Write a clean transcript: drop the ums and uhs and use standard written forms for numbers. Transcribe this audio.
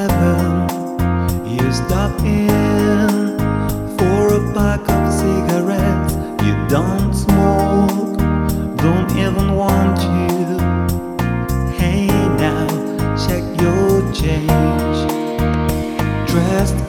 7 you stop in for a pack of cigarettes. You don't smoke, don't even want to. Hey now, check your change. Dressed